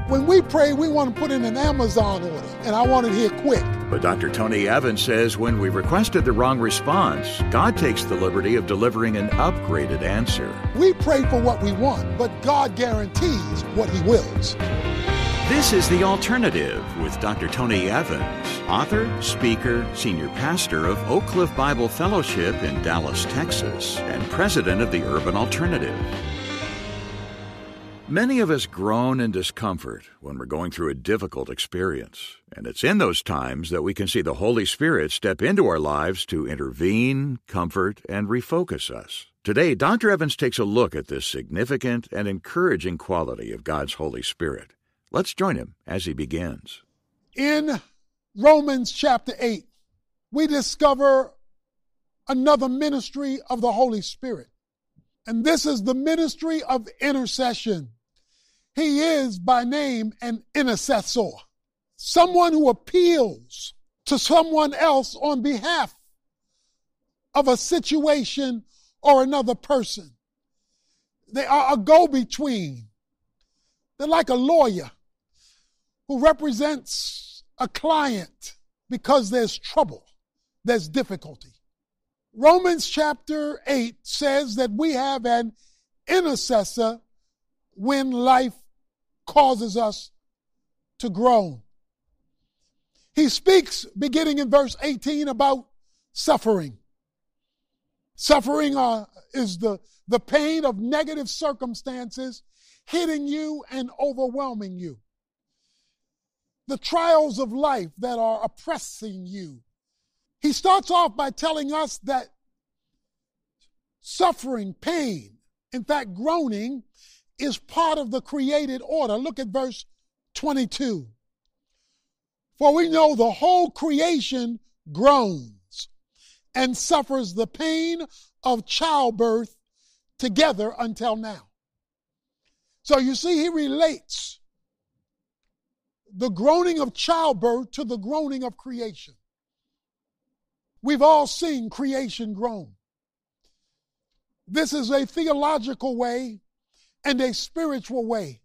When we pray, we want to put in an Amazon order, and I want it here quick. But Dr. Tony Evans says when we requested the wrong response, God takes the liberty of delivering an upgraded answer. We pray for what we want, but God guarantees what He wills. This is The Alternative with Dr. Tony Evans, author, speaker, senior pastor of Oak Cliff Bible Fellowship in Dallas, Texas, and president of the Urban Alternative. Many of us groan in discomfort when we're going through a difficult experience, and it's in those times that we can see the Holy Spirit step into our lives to intervene, comfort, and refocus us. Today, Dr. Evans takes a look at this significant and encouraging quality of God's Holy Spirit. Let's join him as he begins. In Romans chapter 8, we discover another ministry of the Holy Spirit, and this is the ministry of intercession. He is by name an intercessor, someone who appeals to someone else on behalf of a situation or another person. They are a go-between. They're like a lawyer who represents a client because there's trouble, there's difficulty. Romans chapter 8 says that we have an intercessor when life causes us to groan. He speaks, beginning in verse 18, about suffering. Suffering is the pain of negative circumstances hitting you and overwhelming you. The trials of life that are oppressing you. He starts off by telling us that suffering, pain, in fact, groaning, is part of the created order. Look at verse 22. For we know the whole creation groans and suffers the pain of childbirth together until now. So you see, he relates the groaning of childbirth to the groaning of creation. We've all seen creation groan. This is a theological way and a spiritual way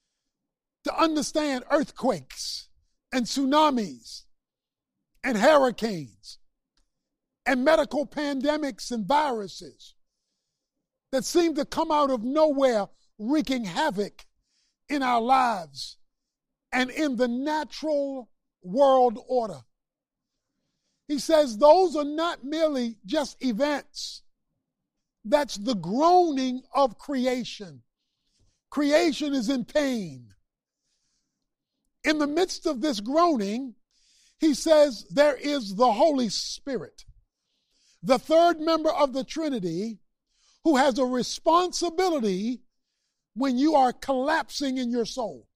to understand earthquakes and tsunamis and hurricanes and medical pandemics and viruses that seem to come out of nowhere, wreaking havoc in our lives and in the natural world order. He says those are not merely just events. That's the groaning of creation. Creation is in pain. In the midst of this groaning, he says there is the Holy Spirit, the third member of the Trinity, who has a responsibility when you are collapsing in your soul.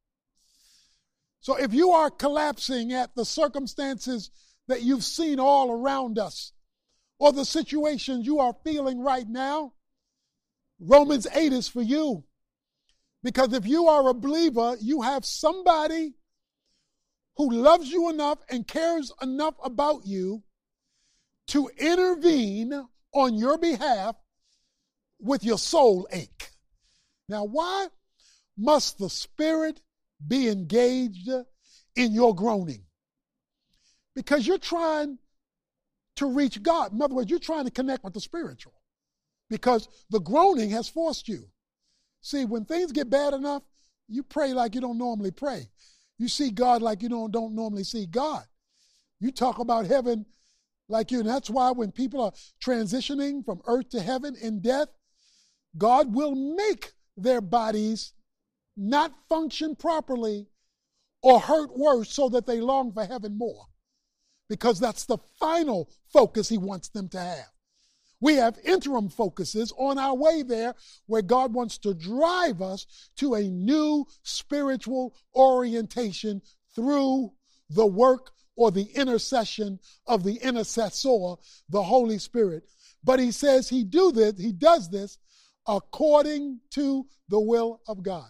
So if you are collapsing at the circumstances that you've seen all around us, or the situations you are feeling right now, Romans 8 is for you. Because if you are a believer, you have somebody who loves you enough and cares enough about you to intervene on your behalf with your soul ache. Now, why must the Spirit be engaged in your groaning? Because you're trying to reach God. In other words, you're trying to connect with the spiritual. Because the groaning has forced you. See, when things get bad enough, you pray like you don't normally pray. You see God like you don't normally see God. You talk about heaven like you. And that's why when people are transitioning from earth to heaven in death, God will make their bodies not function properly or hurt worse so that they long for heaven more. Because that's the final focus he wants them to have. We have interim focuses on our way there where God wants to drive us to a new spiritual orientation through the work or the intercession of the intercessor, the Holy Spirit. But he says he does this according to the will of God.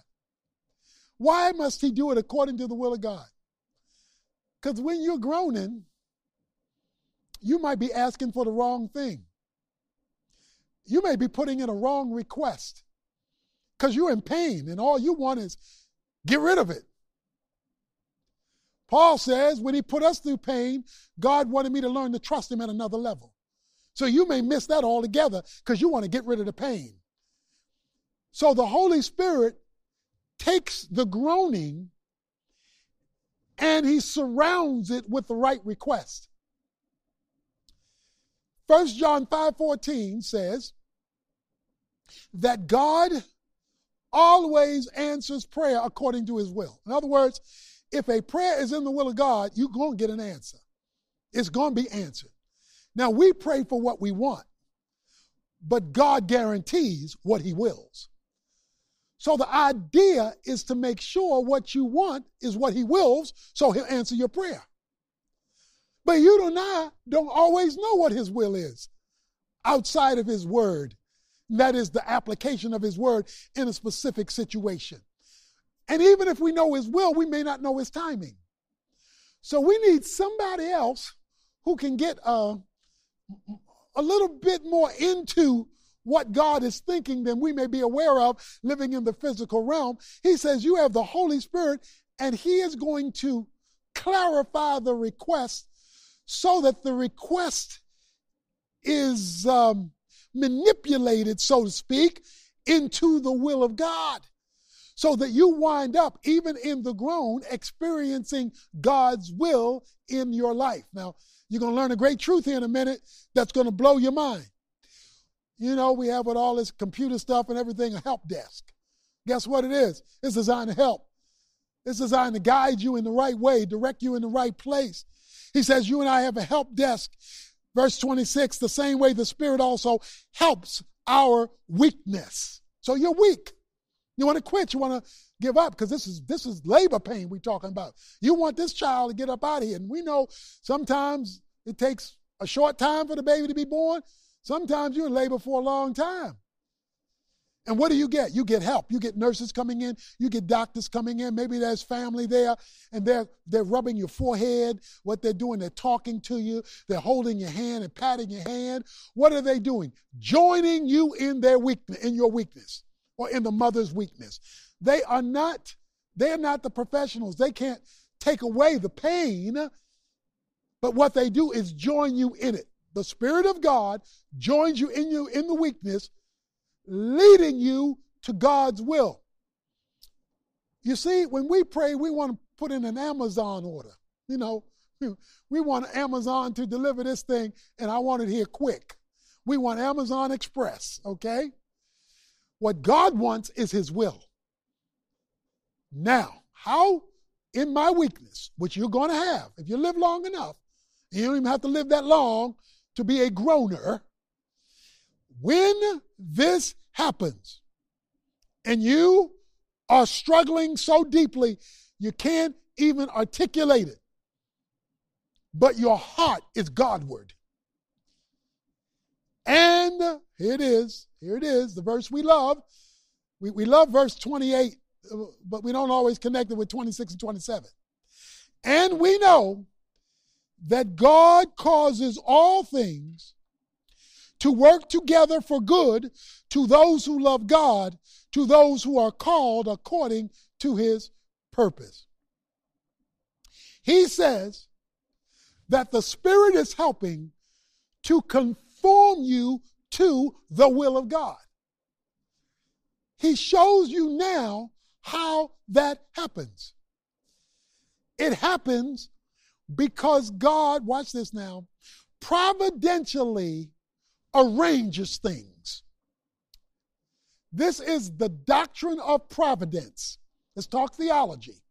Why must he do it according to the will of God? Because when you're groaning, you might be asking for the wrong thing. You may be putting in a wrong request because you're in pain and all you want is get rid of it. Paul says when he put us through pain, God wanted me to learn to trust him at another level. So you may miss that altogether because you want to get rid of the pain. So the Holy Spirit takes the groaning and he surrounds it with the right request. 1 John 5:14 says that God always answers prayer according to his will. In other words, if a prayer is in the will of God, you're going to get an answer. It's going to be answered. Now, we pray for what we want, but God guarantees what he wills. So the idea is to make sure what you want is what he wills, so he'll answer your prayer. But you and I don't always know what his will is outside of his word. That is the application of his word in a specific situation. And even if we know his will, we may not know his timing. So we need somebody else who can get a little bit more into what God is thinking than we may be aware of living in the physical realm. He says you have the Holy Spirit, and he is going to clarify the request so that the request is manipulated, so to speak, into the will of God, so that you wind up, even in the groan, experiencing God's will in your life. Now, you're going to learn a great truth here in a minute that's going to blow your mind. You know, we have with all this computer stuff and everything, a help desk. Guess what it is? It's designed to help. It's designed to guide you in the right way, direct you in the right place. He says you and I have a help desk. Verse 26, the same way the Spirit also helps our weakness. So you're weak. You want to quit. You want to give up because this is labor pain we're talking about. You want this child to get up out of here. And we know sometimes it takes a short time for the baby to be born. Sometimes you're in labor for a long time. And what do you get? You get help. You get nurses coming in. You get doctors coming in. Maybe there's family there, and they're rubbing your forehead. What they're doing, they're talking to you. They're holding your hand and patting your hand. What are they doing? Joining you in their weakness, in your weakness, or in the mother's weakness. They're not the professionals. They can't take away the pain, but what they do is join you in it. The Spirit of God joins you in the weakness, leading you to God's will. You see, when we pray, we want to put in an Amazon order. You know, we want Amazon to deliver this thing, and I want it here quick. We want Amazon Express, okay? What God wants is his will. Now, how in my weakness, which you're going to have, if you live long enough, you don't even have to live that long to be a groaner. When this happens and you are struggling so deeply you can't even articulate it, but your heart is Godward. And here it is, the verse we love. We love verse 28, but we don't always connect it with 26 and 27. And we know that God causes all things to work together for good to those who love God, to those who are called according to his purpose. He says that the Spirit is helping to conform you to the will of God. He shows you now how that happens. It happens because God, watch this now, providentially arranges things. This is the doctrine of providence. Let's talk theology.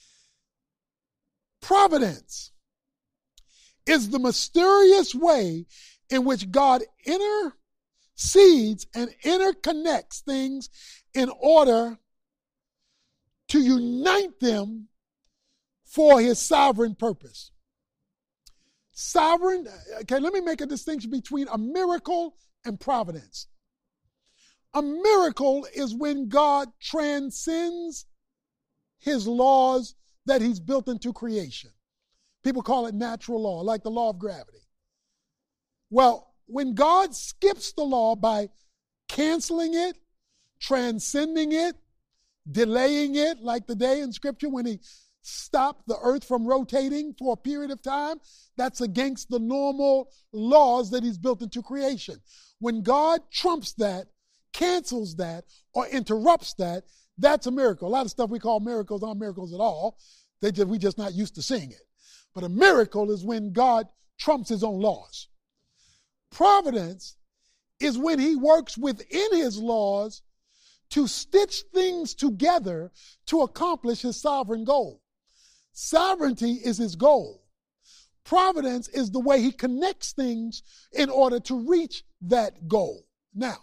Providence is the mysterious way in which God intercedes and interconnects things in order to unite them for his sovereign purpose. Sovereign, okay, let me make a distinction between a miracle and providence. A miracle is when God transcends his laws that he's built into creation. People call it natural law, like the law of gravity. Well, when God skips the law by canceling it, transcending it, delaying it, like the day in Scripture when he stop the earth from rotating for a period of time, that's against the normal laws that he's built into creation. When God trumps that, cancels that, or interrupts that, that's a miracle. A lot of stuff we call miracles aren't miracles at all. We just not used to seeing it. But a miracle is when God trumps his own laws. Providence is when he works within his laws to stitch things together to accomplish his sovereign goal. Sovereignty is his goal. Providence is the way he connects things in order to reach that goal. Now,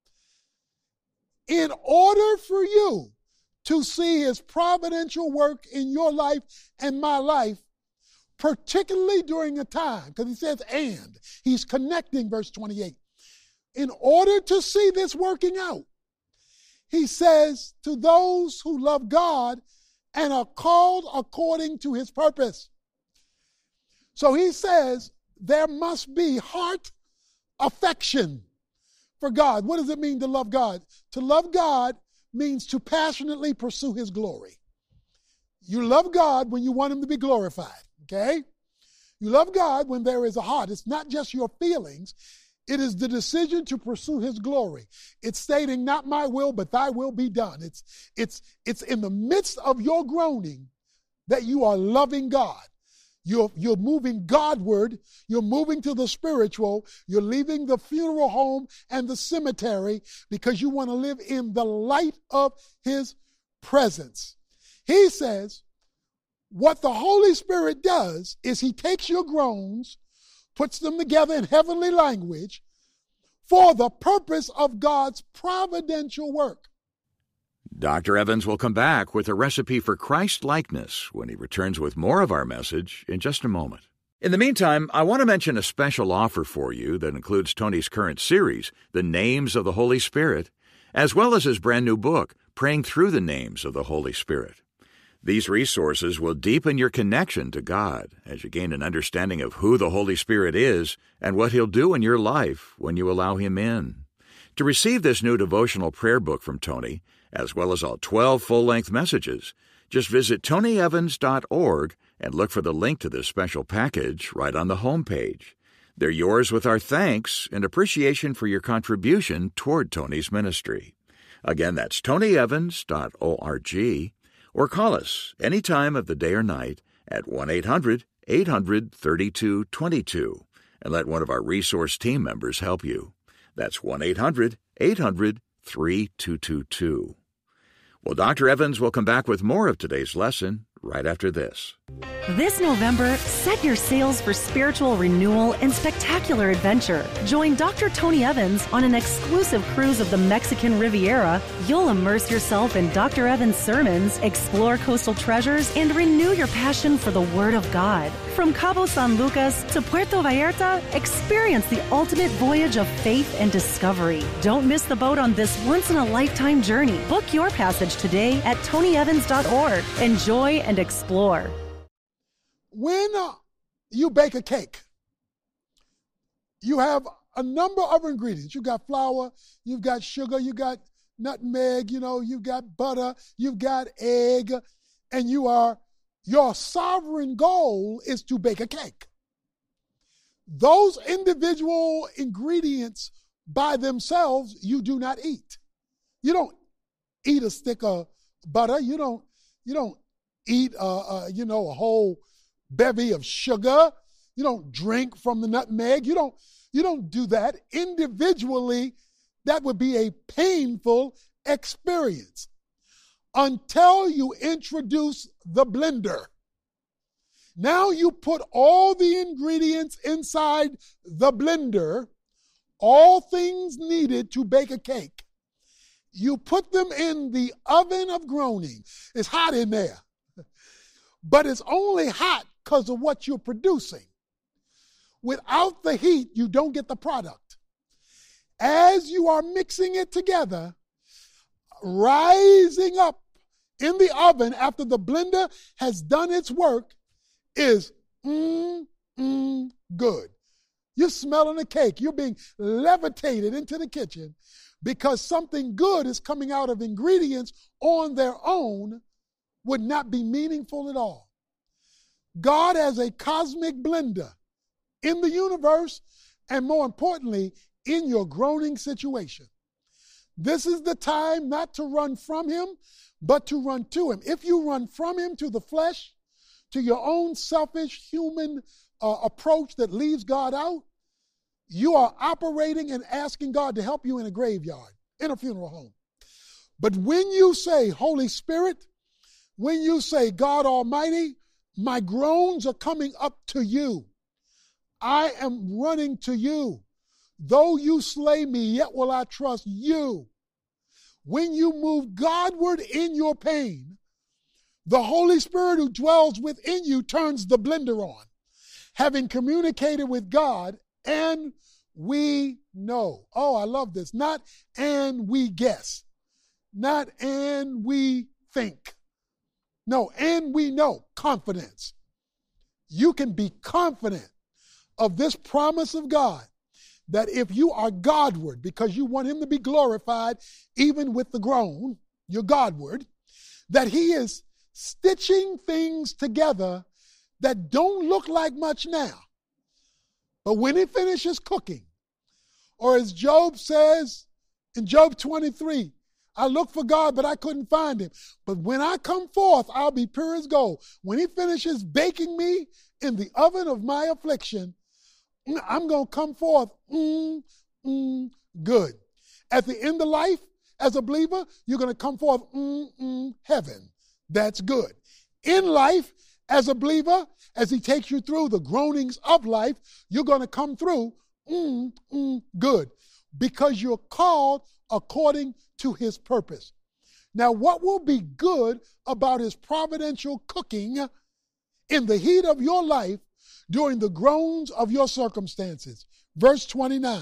in order for you to see his providential work in your life and my life, particularly during a time, because he says, and he's connecting verse 28. In order to see this working out, he says, to those who love God and are called according to his purpose. So he says there must be heart affection for God. What does it mean to love God? To love God means to passionately pursue his glory. You love God when you want him to be glorified, okay? You love God when there is a heart. It's not just your feelings. It is the decision to pursue his glory. It's stating, not my will, but thy will be done. It's in the midst of your groaning that you are loving God. You're moving Godward. You're moving to the spiritual. You're leaving the funeral home and the cemetery because you want to live in the light of his presence. He says, what the Holy Spirit does is he takes your groans, puts them together in heavenly language for the purpose of God's providential work. Dr. Evans will come back with a recipe for Christ-likeness when he returns with more of our message in just a moment. In the meantime, I want to mention a special offer for you that includes Tony's current series, The Names of the Holy Spirit, as well as his brand new book, Praying Through the Names of the Holy Spirit. These resources will deepen your connection to God as you gain an understanding of who the Holy Spirit is and what he'll do in your life when you allow him in. To receive this new devotional prayer book from Tony, as well as all 12 full-length messages, just visit tonyevans.org and look for the link to this special package right on the home page. They're yours with our thanks and appreciation for your contribution toward Tony's ministry. Again, that's tonyevans.org, or call us any time of the day or night at 1-800-800-3222 and let one of our resource team members help you. That's 1-800-800-3222. Well, Dr. Evans will come back with more of today's lesson right after this. This November, set your sails for spiritual renewal and spectacular adventure. Join Dr. Tony Evans on an exclusive cruise of the Mexican Riviera. You'll immerse yourself in Dr. Evans' sermons, explore coastal treasures, and renew your passion for the Word of God. From Cabo San Lucas to Puerto Vallarta, experience the ultimate voyage of faith and discovery. Don't miss the boat on this once-in-a-lifetime journey. Book your passage today at tonyevans.org. Enjoy and explore. When you bake a cake, you have a number of ingredients. You've got flour, you've got sugar, you've got nutmeg, you've got butter, you've got egg, and your sovereign goal is to bake a cake. Those individual ingredients by themselves, you do not eat. You don't eat a stick of butter. You don't eat a whole bevy of sugar. You don't drink from the nutmeg. You don't do that. Individually, that would be a painful experience until you introduce the blender. Now you put all the ingredients inside the blender, all things needed to bake a cake. You put them in the oven of groaning. It's hot in there, but it's only hot because of what you're producing. Without the heat, you don't get the product. As you are mixing it together, rising up in the oven after the blender has done its work is good. You're smelling the cake. You're being levitated into the kitchen because something good is coming out of ingredients on their own would not be meaningful at all. God as a cosmic blender in the universe, and more importantly, in your groaning situation. This is the time not to run from him, but to run to him. If you run from him to the flesh, to your own selfish human approach that leaves God out, you are operating and asking God to help you in a graveyard, in a funeral home. But when you say, Holy Spirit, when you say, God Almighty, my groans are coming up to you. I am running to you. Though you slay me, yet will I trust you. When you move Godward in your pain, the Holy Spirit who dwells within you turns the blender on, having communicated with God, and we know. Oh, I love this. Not and we guess. Not and we think. No, and we know. Confidence. You can be confident of this promise of God, that if you are Godward, because you want him to be glorified, even with the groan, you're Godward, that he is stitching things together that don't look like much now. But when he finishes cooking, or as Job says in Job 23, I looked for God, but I couldn't find him. But when I come forth, I'll be pure as gold. When he finishes baking me in the oven of my affliction, I'm going to come forth good. At the end of life, as a believer, you're going to come forth heaven. That's good. In life, as a believer, as he takes you through the groanings of life, you're going to come through good, because you're called according to his purpose. Now, what will be good about his providential cooking in the heat of your life during the groans of your circumstances? Verse 29.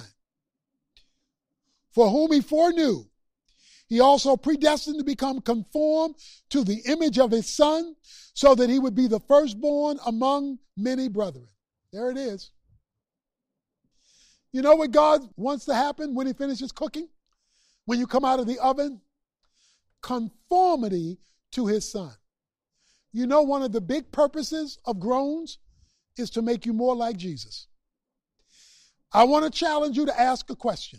For whom he foreknew, he also predestined to become conformed to the image of his Son, so that he would be the firstborn among many brethren. There it is. You know what God wants to happen when he finishes cooking? When you come out of the oven? Conformity to his Son. You know, one of the big purposes of groans is to make you more like Jesus. I want to challenge you to ask a question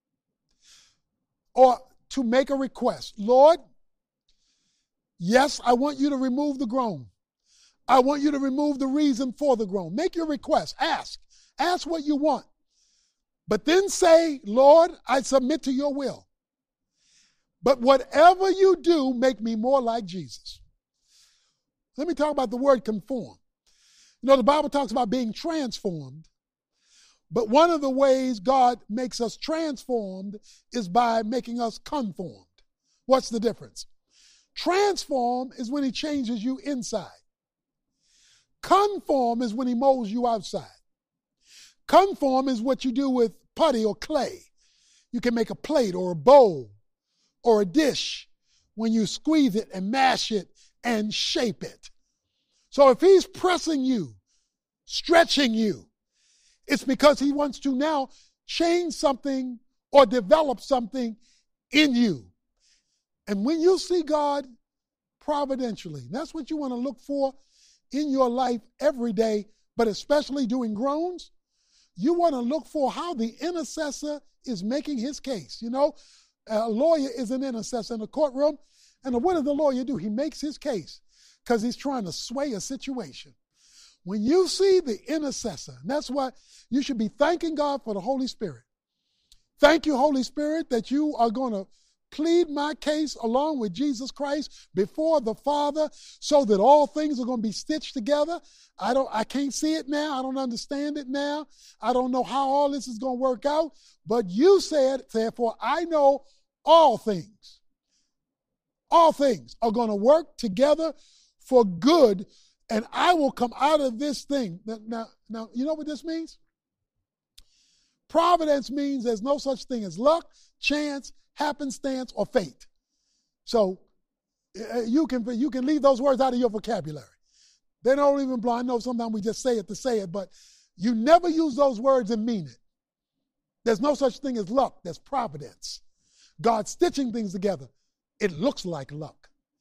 or to make a request. Lord, yes, I want you to remove the groan. I want you to remove the reason for the groan. Make your request. Ask. Ask what you want. But then say, Lord, I submit to your will. But whatever you do, make me more like Jesus. Let me talk about the word conform. You know, the Bible talks about being transformed. But one of the ways God makes us transformed is by making us conformed. What's the difference? Transform is when he changes you inside. Conform is when he molds you outside. Conform is what you do with putty or clay. You can make a plate or a bowl or a dish when you squeeze it and mash it and shape it. So if he's pressing you, stretching you, it's because he wants to now change something or develop something in you. And when you see God providentially, that's what you want to look for in your life every day, but especially doing groans. You want to look for how the intercessor is making his case. You know, a lawyer is an intercessor in the courtroom, and what does the lawyer do? He makes his case because he's trying to sway a situation. When you see the intercessor, and that's why you should be thanking God for the Holy Spirit. Thank you, Holy Spirit, that you are going to plead my case along with Jesus Christ before the Father, so that all things are going to be stitched together. I can't see it now. I don't understand it now. I don't know how all this is going to work out. But you said, therefore, I know all things are going to work together for good, and I will come out of this thing. Now, you know what this means? Providence means there's no such thing as luck, chance, happenstance, or fate. So you can leave those words out of your vocabulary. They don't even apply. I know sometimes we just say it to say it, but you never use those words and mean it. There's no such thing as luck. There's providence. God stitching things together. It looks like luck.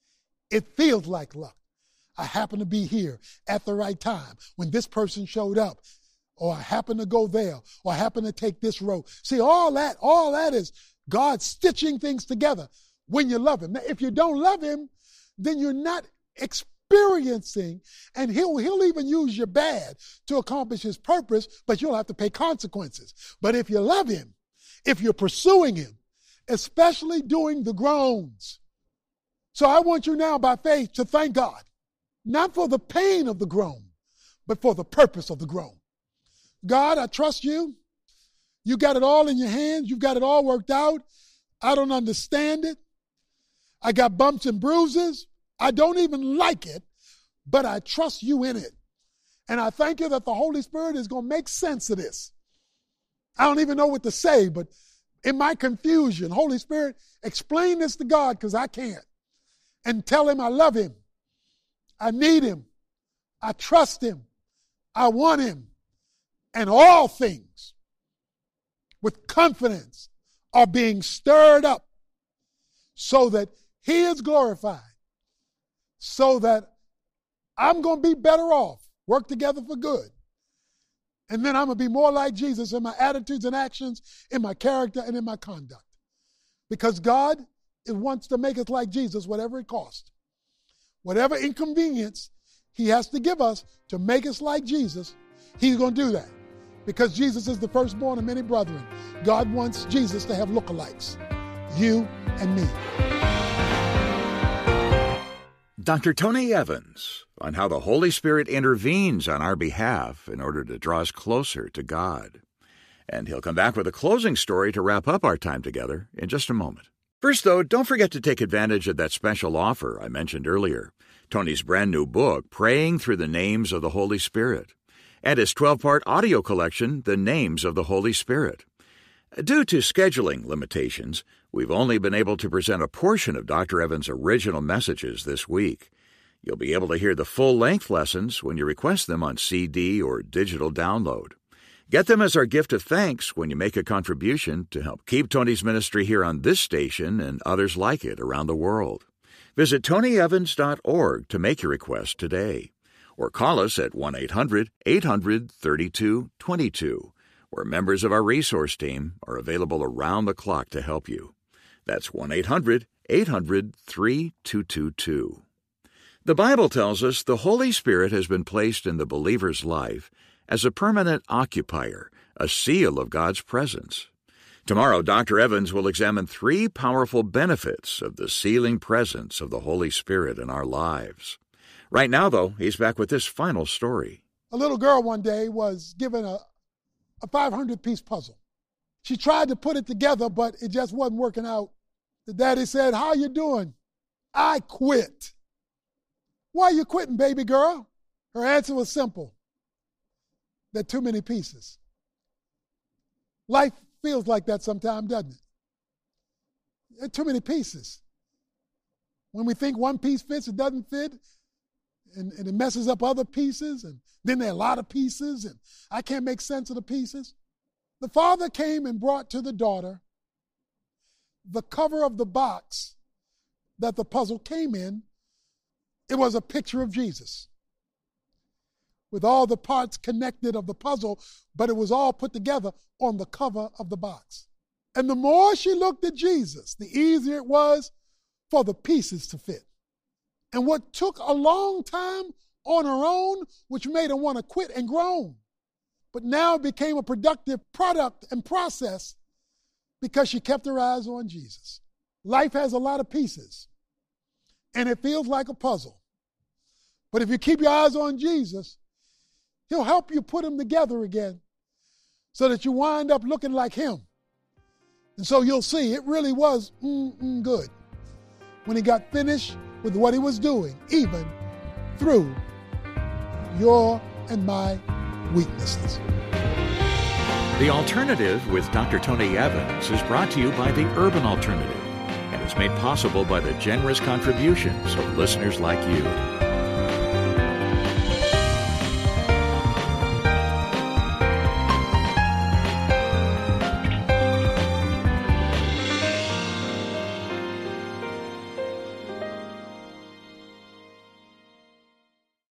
It feels like luck. I happen to be here at the right time when this person showed up, or I happen to go there, or I happen to take this road. See, all that is God stitching things together when you love him. Now, if you don't love him, then you're not experiencing, and he'll even use your bad to accomplish his purpose, but you'll have to pay consequences. But if you love him, if you're pursuing him, especially doing the groans. So I want you now by faith to thank God, not for the pain of the groan, but for the purpose of the groan. God, I trust you. You got it all in your hands. You've got it all worked out. I don't understand it. I got bumps and bruises. I don't even like it, but I trust you in it. And I thank you that the Holy Spirit is going to make sense of this. I don't even know what to say, but in my confusion, Holy Spirit, explain this to God because I can't. And tell him I love him. I need him. I trust him. I want him. And all things with confidence are being stirred up so that he is glorified, so that I'm going to be better off, work together for good. And then I'm going to be more like Jesus in my attitudes and actions, in my character and in my conduct. Because God wants to make us like Jesus, whatever it costs. Whatever inconvenience he has to give us to make us like Jesus, he's going to do that. Because Jesus is the firstborn of many brethren. God wants Jesus to have lookalikes, you and me. Dr. Tony Evans on how the Holy Spirit intervenes on our behalf in order to draw us closer to God. And he'll come back with a closing story to wrap up our time together in just a moment. First, though, don't forget to take advantage of that special offer I mentioned earlier, Tony's brand new book, Praying Through the Names of the Holy Spirit, and his 12-part audio collection, The Names of the Holy Spirit. Due to scheduling limitations, we've only been able to present a portion of Dr. Evans' original messages this week. You'll be able to hear the full-length lessons when you request them on CD or digital download. Get them as our gift of thanks when you make a contribution to help keep Tony's ministry here on this station and others like it around the world. Visit tonyevans.org to make your request today, or call us at 1-800-800-3222, where members of our resource team are available around the clock to help you. That's 1-800-800-3222. The Bible tells us the Holy Spirit has been placed in the believer's life as a permanent occupier, a seal of God's presence. Tomorrow, Dr. Evans will examine 3 powerful benefits of the sealing presence of the Holy Spirit in our lives. Right now, though, he's back with this final story. A little girl one day was given a 500-piece puzzle. She tried to put it together, but it just wasn't working out. The daddy said, "How you doing?" "I quit." "Why are you quitting, baby girl?" Her answer was simple. There are too many pieces. Life feels like that sometimes, doesn't it? There are too many pieces. When we think one piece fits, it doesn't fit, and it messes up other pieces, and then there are a lot of pieces, and I can't make sense of the pieces. The father came and brought to the daughter the cover of the box that the puzzle came in. It was a picture of Jesus, with all the parts connected of the puzzle, but it was all put together on the cover of the box. And the more she looked at Jesus, the easier it was for the pieces to fit. And what took a long time on her own, which made her want to quit and groan, but now it became a productive product and process because she kept her eyes on Jesus. Life has a lot of pieces, and it feels like a puzzle. But if you keep your eyes on Jesus, he'll help you put them together again so that you wind up looking like him. And so you'll see it really was good when he got finished with what he was doing, even through your and my weaknesses. The Alternative with Dr. Tony Evans is brought to you by the Urban Alternative and is made possible by the generous contributions of listeners like you.